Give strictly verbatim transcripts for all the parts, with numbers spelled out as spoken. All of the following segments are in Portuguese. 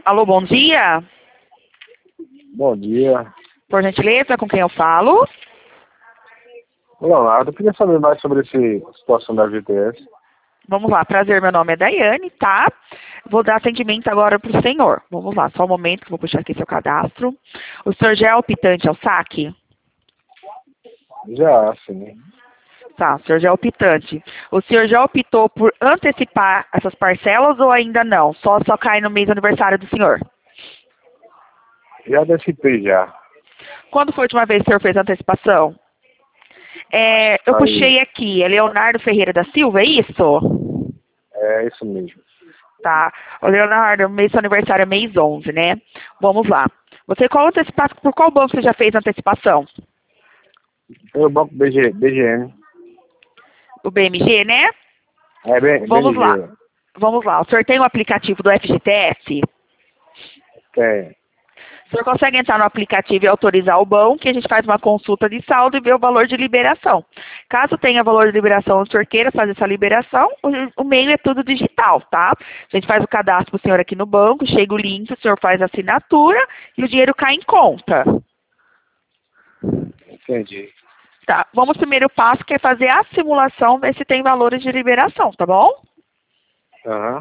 Alô, bom dia. Bom dia. Por gentileza, com quem eu falo? Leonardo, eu queria saber mais sobre essa situação da G T S. Vamos lá, prazer, meu nome é Daiane, tá? Vou dar atendimento agora para o senhor. Vamos lá, só um momento que eu vou puxar aqui seu cadastro. O senhor já é optante ao saque? Já, sim. Tá, o senhor já é optante. O senhor já optou por antecipar essas parcelas ou ainda não? Só, só cai no mês do aniversário do senhor? Já antecipei já. Quando foi a última vez que o senhor fez a antecipação? É, eu Aí, puxei aqui, é Leonardo Ferreira da Silva, é isso? é isso mesmo. Tá. Ô, Leonardo, mês do aniversário é mês onze, né? Vamos lá. Você, qual antecipação, por qual banco você já fez a antecipação? Pelo banco B G, B G N. O B M G, né? É, B, Vamos lá. B M G. Vamos lá. O senhor tem o aplicativo do F G T S? Tem. O senhor consegue entrar no aplicativo e autorizar o banco, que a gente faz uma consulta de saldo e vê o valor de liberação. Caso tenha valor de liberação, o senhor queira fazer essa liberação, o, o meio é tudo digital, tá? A gente faz o cadastro para o senhor aqui no banco, chega o link, o senhor faz a assinatura e o dinheiro cai em conta. Entendi. Tá, vamos pro primeiro passo, que é fazer a simulação, ver se tem valores de liberação, tá bom? Aham.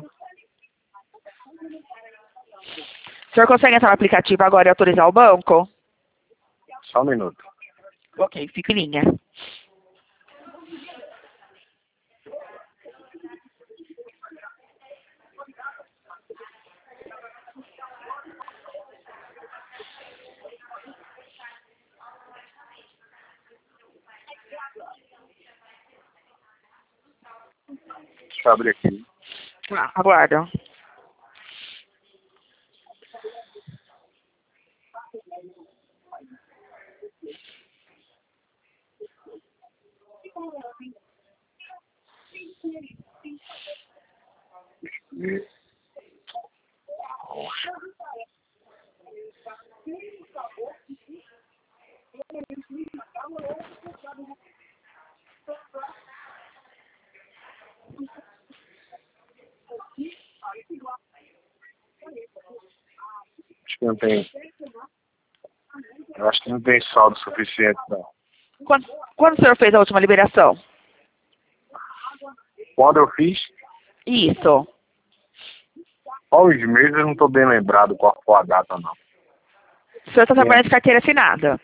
O senhor consegue entrar no aplicativo agora e autorizar o banco? Só um minuto. Ok, fica em linha. Deixa eu abrir aqui. Tá, aguardo. Acho que não tem. Eu acho que não tem saldo suficiente, não. Quando, quando o senhor fez a última liberação? Quando eu fiz, Isso. qual os meses, eu não estou bem lembrado qual foi a data, não. O senhor está Tem- trabalhando de carteira assinada?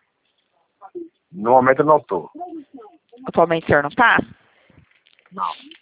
No momento eu não estou. Atualmente o senhor não está? Não.